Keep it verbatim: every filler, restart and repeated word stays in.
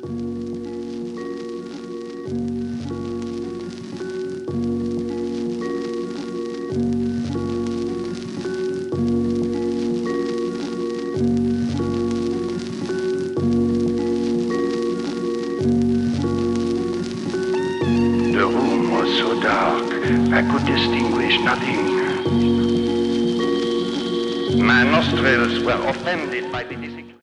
The room was so dark, I could distinguish nothing. My nostrils were offended by the dissignation.